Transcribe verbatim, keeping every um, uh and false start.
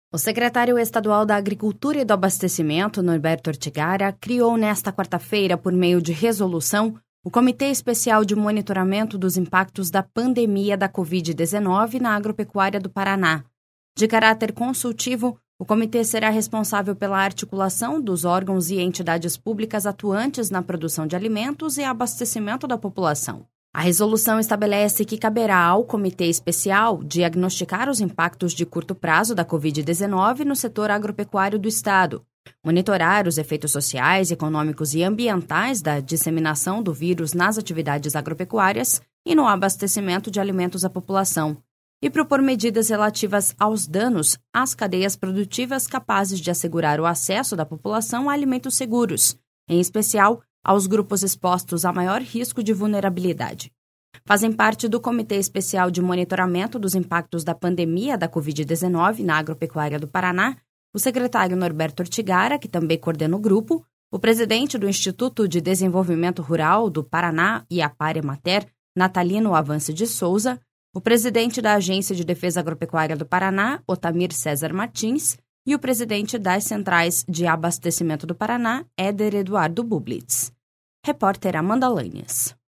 O secretário estadual da Agricultura e do Abastecimento, Norberto Ortigara, criou nesta quarta-feira, por meio de resolução, o Comitê Especial de Monitoramento dos Impactos da Pandemia da covid dezenove na Agropecuária do Paraná. De caráter consultivo, o comitê será responsável pela articulação dos órgãos e entidades públicas atuantes na produção de alimentos e abastecimento da população. A resolução estabelece que caberá ao Comitê Especial diagnosticar os impactos de curto prazo da covid dezenove no setor agropecuário do Estado, monitorar os efeitos sociais, econômicos e ambientais da disseminação do vírus nas atividades agropecuárias e no abastecimento de alimentos à população, e propor medidas relativas aos danos às cadeias produtivas capazes de assegurar o acesso da população a alimentos seguros, em especial aos grupos expostos a maior risco de vulnerabilidade. Fazem parte do Comitê Especial de Monitoramento dos Impactos da Pandemia da covid dezenove na Agropecuária do Paraná, o secretário Norberto Ortigara, que também coordena o grupo, o presidente do Instituto de Desenvolvimento Rural do Paraná e a Emater, Natalino Avance de Souza, o presidente da Agência de Defesa Agropecuária do Paraná, Otamir César Martins, e o presidente das Centrais de Abastecimento do Paraná, Éder Eduardo Bublitz. Repórter Amanda Lanhas.